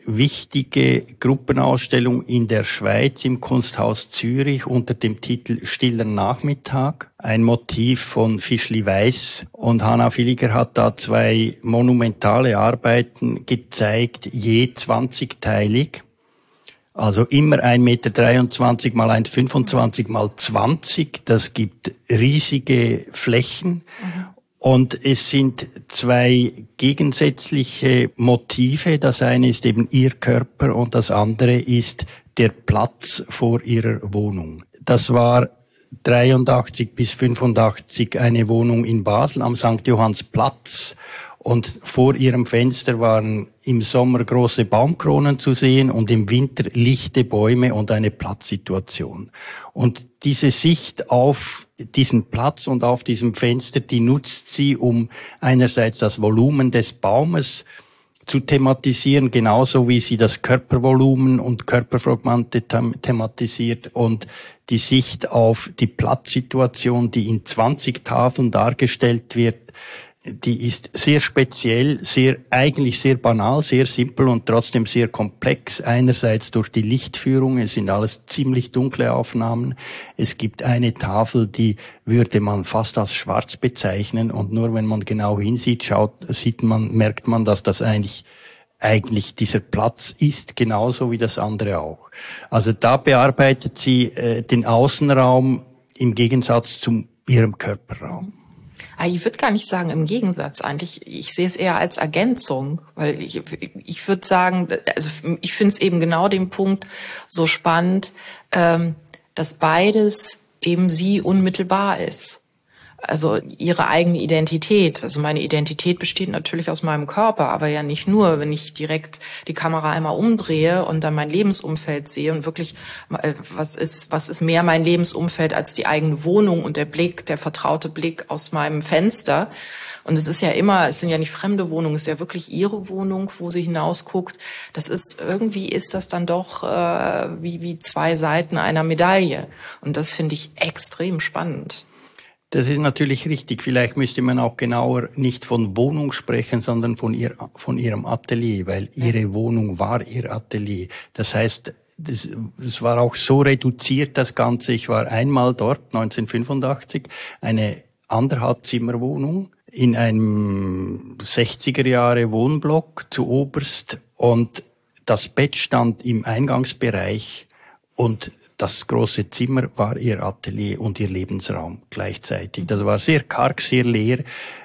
Speaker 2: wichtige Gruppenausstellung in der Schweiz im Kunsthaus Zürich unter dem Titel Stiller Nachmittag. Ein Motiv von Fischli-Weiss. Und Hanna Villiger hat da zwei monumentale Arbeiten gezeigt, je zwanzigteilig. Also immer ein Meter dreiundzwanzig mal eins Meter fünfundzwanzig mal zwanzig. Das gibt riesige Flächen. Mhm. Und es sind zwei gegensätzliche Motive. Das eine ist eben ihr Körper und das andere ist der Platz vor ihrer Wohnung. Das war dreiundachtzig bis fünfundachtzig eine Wohnung in Basel am Sankt Johannsplatz. Und vor ihrem Fenster waren im Sommer große Baumkronen zu sehen und im Winter lichte Bäume und eine Platzsituation. Und diese Sicht auf diesen Platz und auf diesem Fenster, die nutzt sie, um einerseits das Volumen des Baumes zu thematisieren, genauso wie sie das Körpervolumen und Körperfragmente thematisiert und die Sicht auf die Platzsituation, die in zwanzig Tafeln dargestellt wird, die ist sehr speziell, sehr, eigentlich sehr banal, sehr simpel und trotzdem sehr komplex. Einerseits durch die Lichtführung, es sind alles ziemlich dunkle Aufnahmen. Es gibt eine Tafel, die würde man fast als schwarz bezeichnen und nur wenn man genau hinsieht, schaut, sieht man, merkt man, dass das eigentlich eigentlich dieser Platz ist, genauso wie das andere auch. Also da bearbeitet sie äh, den Außenraum im Gegensatz zu ihrem Körperraum.
Speaker 1: Ich würde gar nicht sagen im Gegensatz eigentlich. Ich sehe es eher als Ergänzung, weil ich, ich würde sagen, also ich finde es eben genau den Punkt so spannend, ähm, dass beides eben sie unmittelbar ist. Also ihre eigene Identität. Also meine Identität besteht natürlich aus meinem Körper, aber ja nicht nur, wenn ich direkt die Kamera einmal umdrehe und dann mein Lebensumfeld sehe und wirklich, was ist, was ist mehr mein Lebensumfeld als die eigene Wohnung und der Blick, der vertraute Blick aus meinem Fenster. Und es ist ja immer, es sind ja nicht fremde Wohnungen, es ist ja wirklich ihre Wohnung, wo sie hinausguckt. Das ist, irgendwie ist das dann doch äh, wie, wie zwei Seiten einer Medaille. Und das finde ich extrem spannend.
Speaker 2: Das ist natürlich richtig. Vielleicht müsste man auch genauer nicht von Wohnung sprechen, sondern von ihr, von ihrem Atelier, weil ihre Wohnung war ihr Atelier. Das heißt, das, das war auch so reduziert, das Ganze. Ich war einmal dort, neunzehnhundertfünfundachtzig, eine Anderthalbzimmerwohnung in einem sechziger Jahre Wohnblock zu Oberst und das Bett stand im Eingangsbereich und das große Zimmer war ihr Atelier und ihr Lebensraum gleichzeitig. Das war sehr karg, sehr leer.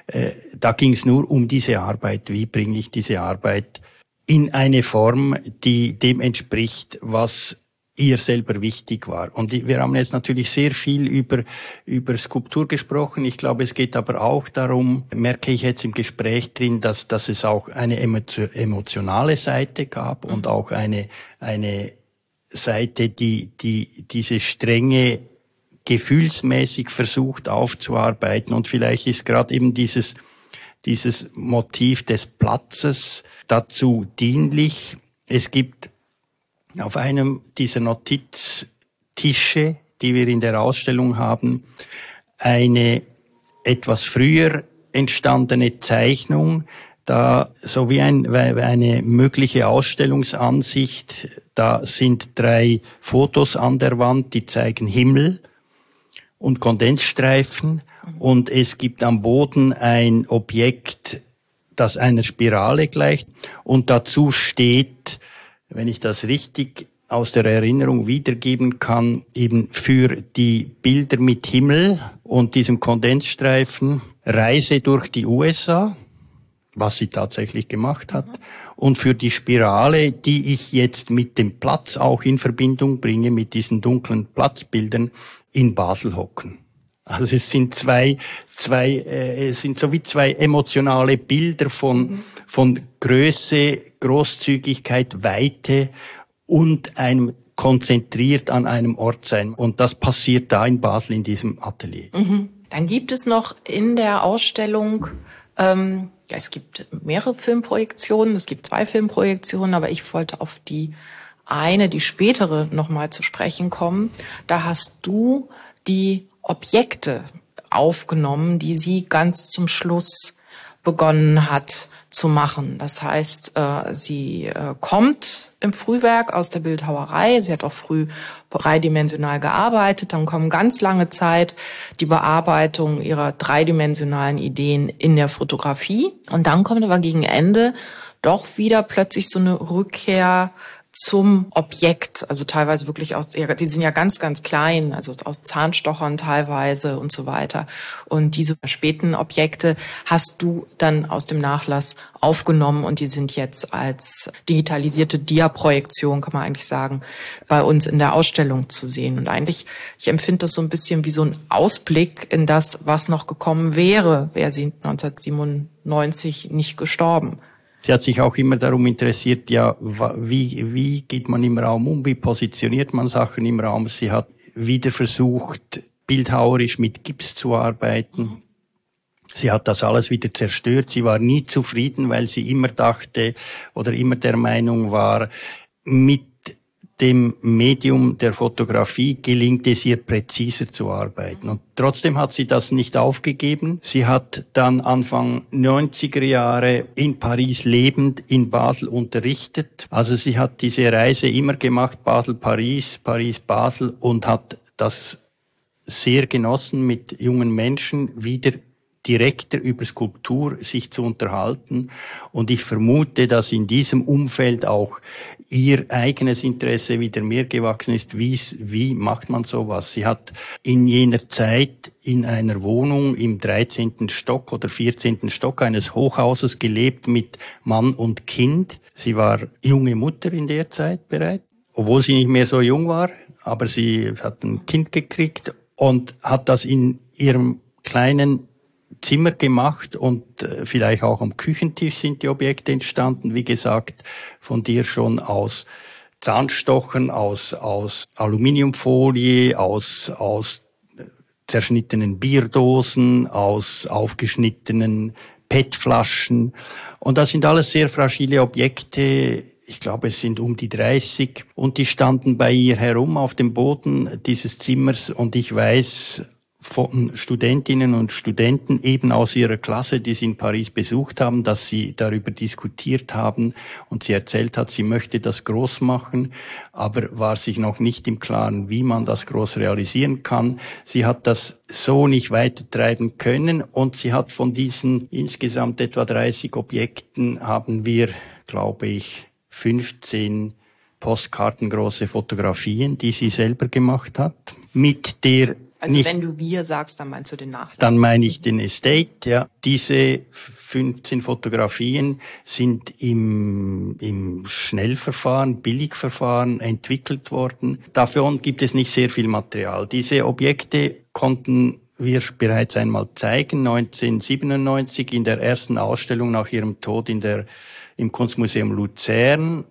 Speaker 2: Da ging es nur um diese Arbeit. Wie bringe ich diese Arbeit in eine Form, die dem entspricht, was ihr selber wichtig war. Und wir haben jetzt natürlich sehr viel über, über Skulptur gesprochen. Ich glaube, es geht aber auch darum, merke ich jetzt im Gespräch drin, dass, dass es auch eine emotionale Seite gab und auch eine, eine Seite, die, die diese Strenge gefühlsmäßig versucht aufzuarbeiten. Und vielleicht ist gerade eben dieses, dieses Motiv des Platzes dazu dienlich. Es gibt auf einem dieser Notiztische, die wir in der Ausstellung haben, eine etwas früher entstandene Zeichnung, da so wie ein, eine mögliche Ausstellungsansicht, da sind drei Fotos an der Wand, die zeigen Himmel und Kondensstreifen und es gibt am Boden ein Objekt, das einer Spirale gleicht und dazu steht, wenn ich das richtig aus der Erinnerung wiedergeben kann, eben für die Bilder mit Himmel und diesem Kondensstreifen Reise durch die U S A, was sie tatsächlich gemacht hat, und für die Spirale, die ich jetzt mit dem Platz auch in Verbindung bringe, mit diesen dunklen Platzbildern, in Basel hocken. Also es sind zwei, zwei, äh, es sind so wie zwei emotionale Bilder von, mhm. von Größe, Großzügigkeit, Weite und einem konzentriert an einem Ort sein. Und das passiert da in Basel in diesem Atelier.
Speaker 1: Mhm. Dann gibt es noch in der Ausstellung, ähm, ja, es gibt mehrere Filmprojektionen, es gibt zwei Filmprojektionen, aber ich wollte auf die eine, die spätere, nochmal zu sprechen kommen. Da hast du die Objekte aufgenommen, die sie ganz zum Schluss begonnen hat zu machen. Das heißt, äh, sie äh, kommt im Frühwerk aus der Bildhauerei. Sie hat auch früh dreidimensional gearbeitet. Dann kommen ganz lange Zeit die Bearbeitung ihrer dreidimensionalen Ideen in der Fotografie. Und dann kommt aber gegen Ende doch wieder plötzlich so eine Rückkehr zum Objekt, also teilweise wirklich aus, die sind ja ganz, ganz klein, also aus Zahnstochern teilweise und so weiter. Und diese späten Objekte hast du dann aus dem Nachlass aufgenommen und die sind jetzt als digitalisierte Dia-Projektion, kann man eigentlich sagen, bei uns in der Ausstellung zu sehen. Und eigentlich, ich empfinde das so ein bisschen wie so ein Ausblick in das, was noch gekommen wäre, wäre sie neunzehnhundertsiebenundneunzig nicht gestorben.
Speaker 2: Sie hat sich auch immer darum interessiert, ja, wie, wie geht man im Raum um, wie positioniert man Sachen im Raum. Sie hat wieder versucht, bildhauerisch mit Gips zu arbeiten. Sie hat das alles wieder zerstört. Sie war nie zufrieden, weil sie immer dachte oder immer der Meinung war, mit dem Medium der Fotografie gelingt es ihr präziser zu arbeiten. Und trotzdem hat sie das nicht aufgegeben. Sie hat dann Anfang neunziger Jahre in Paris lebend in Basel unterrichtet. Also sie hat diese Reise immer gemacht, Basel-Paris, Paris-Basel, und hat das sehr genossen, mit jungen Menschen wieder direkter über Skulptur sich zu unterhalten. Und ich vermute, dass in diesem Umfeld auch ihr eigenes Interesse wieder mehr gewachsen ist. Wie, wie macht man sowas? Sie hat in jener Zeit in einer Wohnung im dreizehnten Stock oder vierzehnten Stock eines Hochhauses gelebt mit Mann und Kind. Sie war junge Mutter in der Zeit bereits, obwohl sie nicht mehr so jung war, aber sie hat ein Kind gekriegt und hat das in ihrem kleinen Zimmer gemacht, und äh, vielleicht auch am Küchentisch sind die Objekte entstanden, wie gesagt, von dir schon aus Zahnstochern, aus, aus Aluminiumfolie, aus, aus zerschnittenen Bierdosen, aus aufgeschnittenen P E T-Flaschen. Und das sind alles sehr fragile Objekte. Ich glaube, es sind um die dreißig, und die standen bei ihr herum auf dem Boden dieses Zimmers, und ich weiß von Studentinnen und Studenten eben aus ihrer Klasse, die sie in Paris besucht haben, dass sie darüber diskutiert haben, und sie erzählt hat, sie möchte das groß machen, aber war sich noch nicht im Klaren, wie man das groß realisieren kann. Sie hat das so nicht weitertreiben können, und sie hat von diesen insgesamt etwa dreißig Objekten, haben wir, glaube ich, fünfzehn postkartengroße Fotografien, die sie selber gemacht hat, mit der
Speaker 1: Also
Speaker 2: nicht,
Speaker 1: wenn du wir sagst, dann meinst du den Nachlass?
Speaker 2: Dann meine ich den Estate, ja. Diese fünfzehn Fotografien sind im, im Schnellverfahren, Billigverfahren entwickelt worden. Davon gibt es nicht sehr viel Material. Diese Objekte konnten wir bereits einmal zeigen, neunzehnhundertsiebenundneunzig in der ersten Ausstellung nach ihrem Tod in der, im Kunstmuseum Luzern.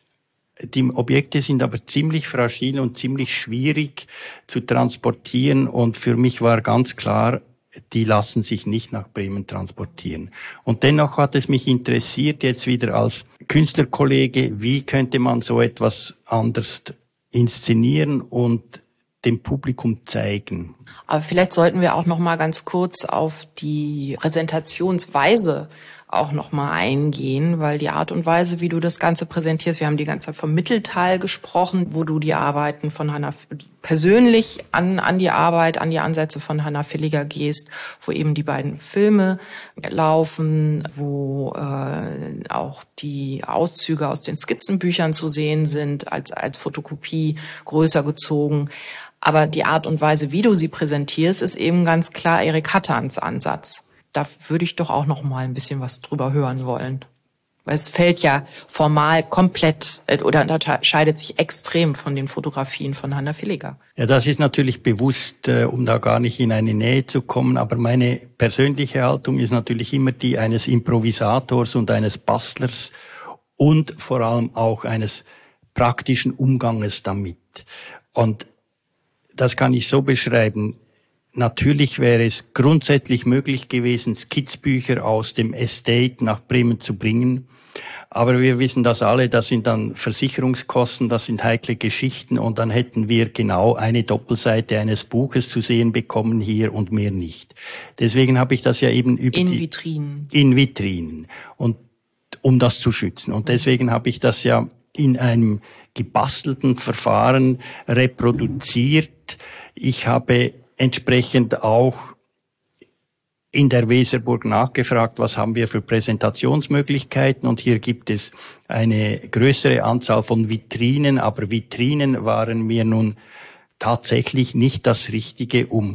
Speaker 2: Die Objekte sind aber ziemlich fragil und ziemlich schwierig zu transportieren, und für mich war ganz klar, die lassen sich nicht nach Bremen transportieren. Und dennoch hat es mich interessiert, jetzt wieder als Künstlerkollege, wie könnte man so etwas anders inszenieren und dem Publikum zeigen.
Speaker 1: Aber vielleicht sollten wir auch noch mal ganz kurz auf die Präsentationsweise auch noch mal eingehen, weil die Art und Weise, wie du das Ganze präsentierst, wir haben die ganze Zeit vom Mittelteil gesprochen, wo du die Arbeiten von Hannah persönlich an an die Arbeit, an die Ansätze von Hannah Villiger gehst, wo eben die beiden Filme laufen, wo äh, auch die Auszüge aus den Skizzenbüchern zu sehen sind, als als Fotokopie größer gezogen. Aber die Art und Weise, wie du sie präsentierst, ist eben ganz klar Erik Hattans Ansatz. Da würde ich doch auch noch mal ein bisschen was drüber hören wollen. Weil es fällt ja formal komplett oder unterscheidet sich extrem von den Fotografien von Hannah Villiger.
Speaker 2: Ja, das ist natürlich bewusst, äh, um da gar nicht in eine Nähe zu kommen. Aber meine persönliche Haltung ist natürlich immer die eines Improvisators und eines Bastlers und vor allem auch eines praktischen Umganges damit. Und das kann ich so beschreiben. Natürlich wäre es grundsätzlich möglich gewesen, Skizzenbücher aus dem Estate nach Bremen zu bringen. Aber wir wissen das alle, das sind dann Versicherungskosten, das sind heikle Geschichten und dann hätten wir genau eine Doppelseite eines Buches zu sehen bekommen hier und mehr nicht. Deswegen habe ich das ja eben über
Speaker 1: in
Speaker 2: die...
Speaker 1: Vitrinen.
Speaker 2: In Vitrinen. Und um das zu schützen. Und deswegen habe ich das ja in einem gebastelten Verfahren reproduziert. Ich habe entsprechend auch in der Weserburg nachgefragt, was haben wir für Präsentationsmöglichkeiten, und hier gibt es eine größere Anzahl von Vitrinen, aber Vitrinen waren mir nun tatsächlich nicht das Richtige, um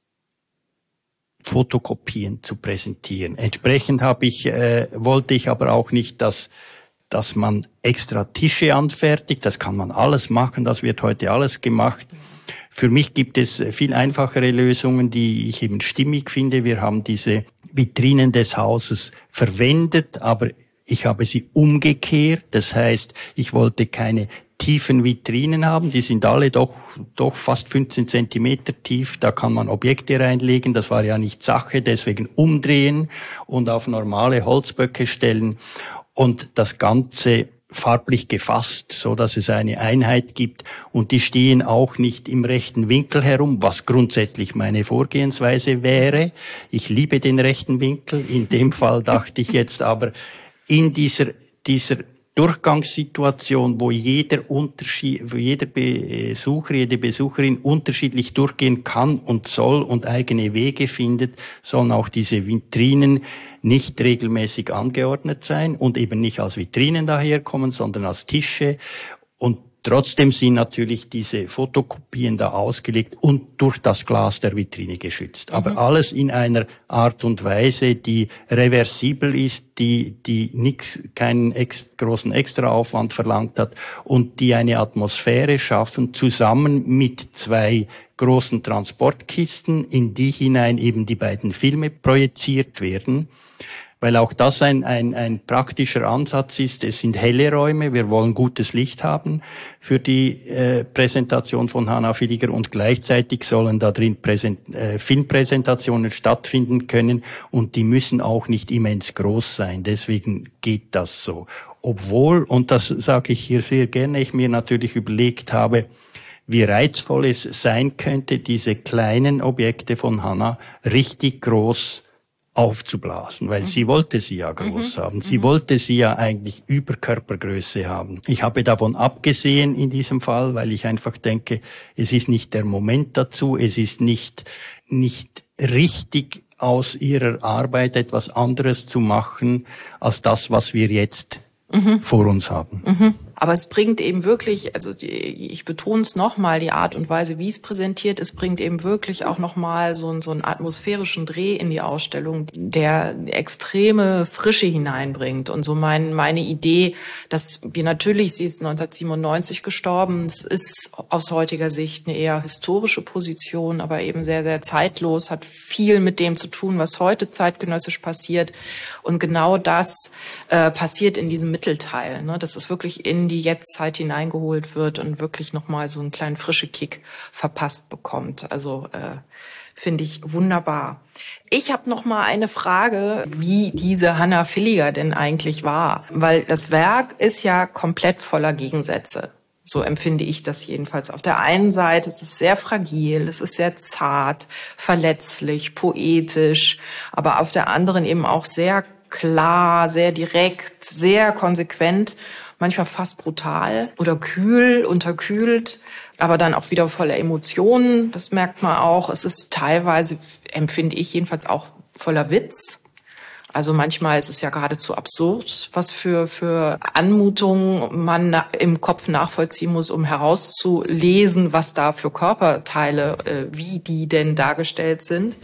Speaker 2: Fotokopien zu präsentieren. Entsprechend habe ich, äh, wollte ich aber auch nicht, dass dass man extra Tische anfertigt. Das kann man alles machen, das wird heute alles gemacht. Für mich gibt es viel einfachere Lösungen, die ich eben stimmig finde. Wir haben diese Vitrinen des Hauses verwendet, aber ich habe sie umgekehrt. Das heißt, ich wollte keine tiefen Vitrinen haben. Die sind alle doch, doch fast fünfzehn Zentimeter tief. Da kann man Objekte reinlegen. Das war ja nicht Sache. Deswegen umdrehen und auf normale Holzböcke stellen und das Ganze farblich gefasst, so dass es eine Einheit gibt, und die stehen auch nicht im rechten Winkel herum, was grundsätzlich meine Vorgehensweise wäre. Ich liebe den rechten Winkel. In dem Fall dachte ich jetzt aber in dieser dieser Durchgangssituation, wo jeder Unterschied, wo jeder Besucher, jede Besucherin unterschiedlich durchgehen kann und soll und eigene Wege findet, sollen auch diese Vitrinen nicht regelmäßig angeordnet sein und eben nicht als Vitrinen daherkommen, sondern als Tische. Und trotzdem sind natürlich diese Fotokopien da ausgelegt und durch das Glas der Vitrine geschützt. Aber mhm. alles in einer Art und Weise, die reversibel ist, die die nix, keinen ex, großen Extraaufwand verlangt hat und die eine Atmosphäre schaffen, zusammen mit zwei großen Transportkisten, in die hinein eben die beiden Filme projiziert werden. Weil auch das ein, ein, ein praktischer Ansatz ist. Es sind helle Räume, wir wollen gutes Licht haben für die äh, Präsentation von Hanna Villiger, und gleichzeitig sollen da drin Präsent, äh, Filmpräsentationen stattfinden können, und die müssen auch nicht immens groß sein. Deswegen geht das so. Obwohl, und das sage ich hier sehr gerne, ich mir natürlich überlegt habe, wie reizvoll es sein könnte, diese kleinen Objekte von Hanna richtig groß aufzublasen, weil mhm. sie wollte sie ja groß mhm. haben. Sie mhm. wollte sie ja eigentlich über Körpergröße haben. Ich habe davon abgesehen in diesem Fall, weil ich einfach denke, es ist nicht der Moment dazu, es ist nicht, nicht richtig aus ihrer Arbeit etwas anderes zu machen, als das, was wir jetzt mhm. vor uns haben.
Speaker 1: Mhm. Aber es bringt eben wirklich, also die, ich betone es nochmal, die Art und Weise, wie es präsentiert, es bringt eben wirklich auch nochmal so, so einen atmosphärischen Dreh in die Ausstellung, der extreme Frische hineinbringt. Und so mein, meine Idee, dass wir natürlich, sie ist neunzehnhundertsiebenundneunzig gestorben, es ist aus heutiger Sicht eine eher historische Position, aber eben sehr, sehr zeitlos, hat viel mit dem zu tun, was heute zeitgenössisch passiert. Und genau das äh, passiert in diesem Mittelteil, ne? Das ist wirklich in die Jetztzeit hineingeholt wird und wirklich nochmal so einen kleinen frischen Kick verpasst bekommt. Also äh, finde ich wunderbar. Ich habe noch mal eine Frage, wie diese Hanna Villiger denn eigentlich war. Weil das Werk ist ja komplett voller Gegensätze. So empfinde ich das jedenfalls. Auf der einen Seite ist es sehr fragil, es ist sehr zart, verletzlich, poetisch, aber auf der anderen eben auch sehr klar, sehr direkt, sehr konsequent, manchmal fast brutal oder kühl, unterkühlt, aber dann auch wieder voller Emotionen. Das merkt man auch. Es ist teilweise, empfinde ich jedenfalls, auch voller Witz. Also manchmal ist es ja geradezu absurd, was für für Anmutungen man im Kopf nachvollziehen muss, um herauszulesen, was da für Körperteile, äh, wie die denn dargestellt sind.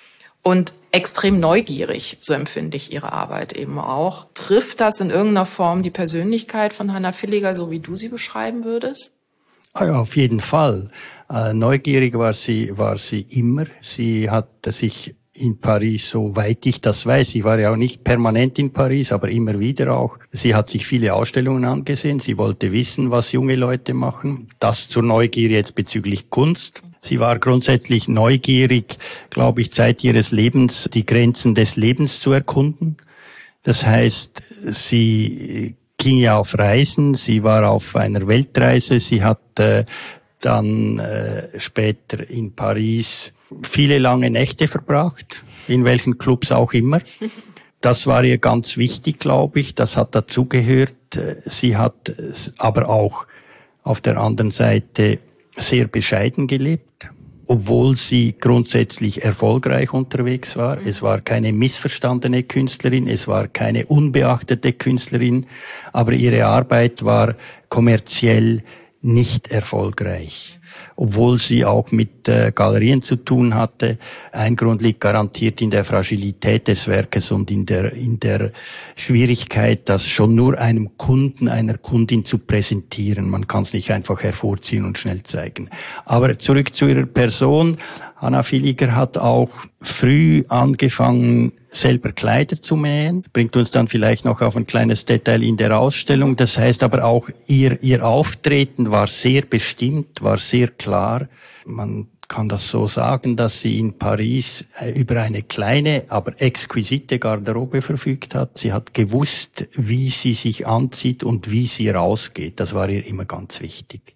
Speaker 1: Und extrem neugierig, so empfinde ich ihre Arbeit eben auch. Trifft das in irgendeiner Form die Persönlichkeit von Hanna Villiger, so wie du sie beschreiben würdest?
Speaker 2: Ah ja, auf jeden Fall. Äh, neugierig war sie, war sie immer. Sie hat sich in Paris, soweit ich das weiß, ich war ja auch nicht permanent in Paris, aber immer wieder auch. Sie hat sich viele Ausstellungen angesehen. Sie wollte wissen, was junge Leute machen. Das zur Neugier jetzt bezüglich Kunst. Sie war grundsätzlich neugierig, glaube ich, Zeit ihres Lebens, die Grenzen des Lebens zu erkunden. Das heißt, sie ging ja auf Reisen, sie war auf einer Weltreise, sie hat äh, dann äh, später in Paris viele lange Nächte verbracht, in welchen Clubs auch immer. Das war ihr ganz wichtig, glaube ich, das hat dazugehört. Sie hat aber auch auf der anderen Seite sehr bescheiden gelebt, obwohl sie grundsätzlich erfolgreich unterwegs war. Es war keine missverstandene Künstlerin, es war keine unbeachtete Künstlerin, aber ihre Arbeit war kommerziell nicht erfolgreich, obwohl sie auch mit äh, Galerien zu tun hatte. Ein Grund liegt garantiert in der Fragilität des Werkes und in der in der Schwierigkeit, das schon nur einem Kunden, einer Kundin zu präsentieren. Man kann es nicht einfach hervorziehen und schnell zeigen. Aber zurück zu ihrer Person. Hanna Villiger hat auch früh angefangen, selber Kleider zu nähen. Bringt uns dann vielleicht noch auf ein kleines Detail in der Ausstellung. Das heißt aber auch, ihr, ihr Auftreten war sehr bestimmt, war sehr klar. Man kann das so sagen, dass sie in Paris über eine kleine, aber exquisite Garderobe verfügt hat. Sie hat gewusst, wie sie sich anzieht und wie sie rausgeht. Das war ihr immer ganz wichtig.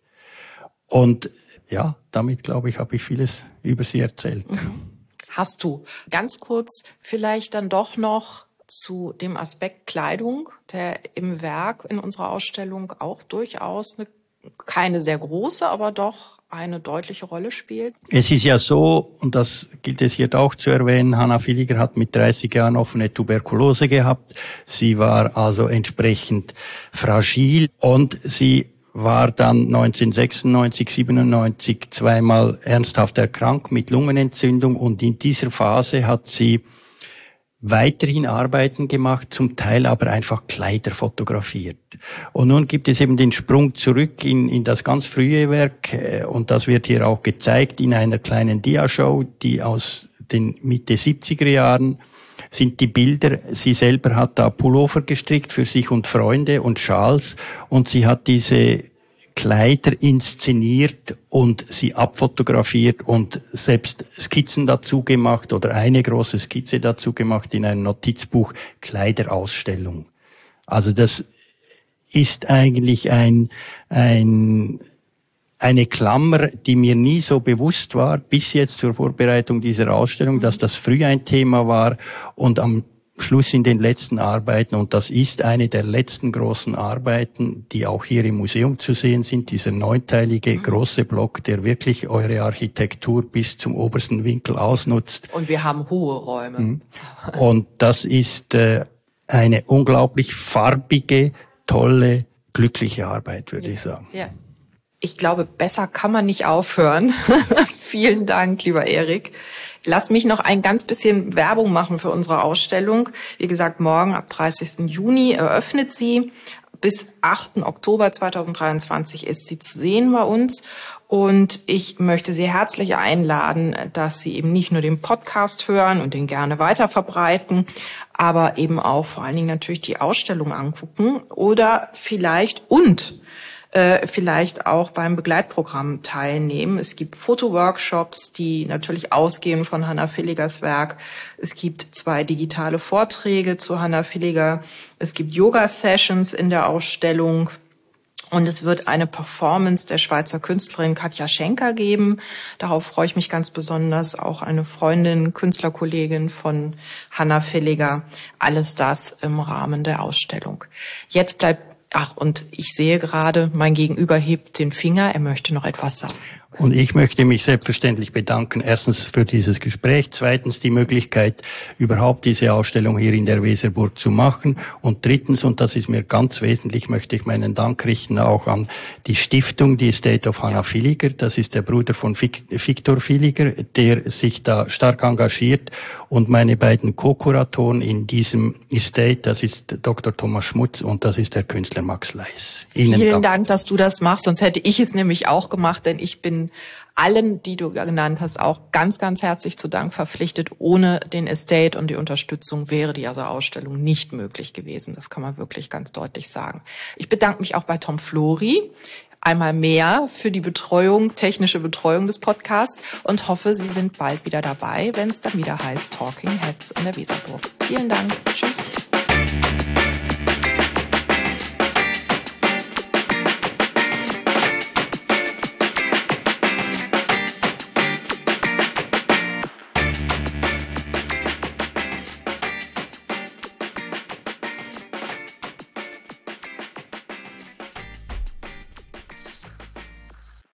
Speaker 2: Und ja, damit, glaube ich, habe ich vieles über sie erzählt.
Speaker 1: Mhm. Hast du. Ganz kurz vielleicht dann doch noch zu dem Aspekt Kleidung, der im Werk in unserer Ausstellung auch durchaus eine, keine sehr große, aber doch eine deutliche Rolle spielt.
Speaker 2: Es ist ja so, und das gilt es hier auch zu erwähnen, Hanna Villiger hat mit dreißig Jahren offene Tuberkulose gehabt. Sie war also entsprechend fragil und sie war dann neunzehnhundertsechsundneunzig, siebenundneunzig zweimal ernsthaft erkrankt mit Lungenentzündung und in dieser Phase hat sie weiterhin Arbeiten gemacht, zum Teil aber einfach Kleider fotografiert. Und nun gibt es eben den Sprung zurück in, in das ganz frühe Werk und das wird hier auch gezeigt in einer kleinen Dia-Show, die aus den Mitte siebziger Jahren sind die Bilder. Sie selber hat da Pullover gestrickt für sich und Freunde und Schals und sie hat diese Kleider inszeniert und sie abfotografiert und selbst Skizzen dazu gemacht oder eine große Skizze dazu gemacht in einem Notizbuch, Kleiderausstellung. Also das ist eigentlich ein, ein eine Klammer, die mir nie so bewusst war, bis jetzt zur Vorbereitung dieser Ausstellung, dass das früh ein Thema war und am Schluss in den letzten Arbeiten, und das ist eine der letzten großen Arbeiten, die auch hier im Museum zu sehen sind, dieser neunteilige große Block, der wirklich eure Architektur bis zum obersten Winkel ausnutzt.
Speaker 1: Und wir haben hohe Räume.
Speaker 2: Und das ist äh, eine unglaublich farbige, tolle, glückliche Arbeit, würde
Speaker 1: ja.
Speaker 2: ich sagen.
Speaker 1: Ja. Ich glaube, besser kann man nicht aufhören. Vielen Dank, lieber Erik. Lass mich noch ein ganz bisschen Werbung machen für unsere Ausstellung. Wie gesagt, morgen ab dreißigsten Juni eröffnet sie. Bis achten Oktober zweitausenddreiundzwanzig ist sie zu sehen bei uns. Und ich möchte Sie herzlich einladen, dass Sie eben nicht nur den Podcast hören und den gerne weiter verbreiten, aber eben auch vor allen Dingen natürlich die Ausstellung angucken oder vielleicht und Äh, vielleicht auch beim Begleitprogramm teilnehmen. Es gibt Fotoworkshops, die natürlich ausgehen von Hanna Villigers Werk. Es gibt zwei digitale Vorträge zu Hanna Villiger. Es gibt Yoga-Sessions in der Ausstellung. Und es wird eine Performance der Schweizer Künstlerin Katja Schenker geben. Darauf freue ich mich ganz besonders. Auch eine Freundin, Künstlerkollegin von Hanna Villiger. Alles das im Rahmen der Ausstellung. Jetzt bleibt Ach, und ich sehe gerade, mein Gegenüber hebt den Finger, er möchte noch etwas sagen.
Speaker 2: Und ich möchte mich selbstverständlich bedanken, erstens für dieses Gespräch, zweitens die Möglichkeit, überhaupt diese Ausstellung hier in der Weserburg zu machen und drittens, und das ist mir ganz wesentlich, möchte ich meinen Dank richten auch an die Stiftung, die Estate of Hanna Villiger, das ist der Bruder von Viktor Villiger, der sich da stark engagiert und meine beiden Co-Kuratoren in diesem Estate, das ist Doktor Thomas Schmutz und das ist der Künstler Max Leis.
Speaker 1: Ihnen Vielen Dank. Dank, dass du das machst, sonst hätte ich es nämlich auch gemacht, denn ich bin allen, die du genannt hast, auch ganz, ganz herzlich zu Dank verpflichtet. Ohne den Estate und die Unterstützung wäre die also Ausstellung nicht möglich gewesen. Das kann man wirklich ganz deutlich sagen. Ich bedanke mich auch bei Tom Flori einmal mehr für die Betreuung, technische Betreuung des Podcasts und hoffe, Sie sind bald wieder dabei, wenn es dann wieder heißt Talking Heads in der Weserburg. Vielen Dank. Tschüss.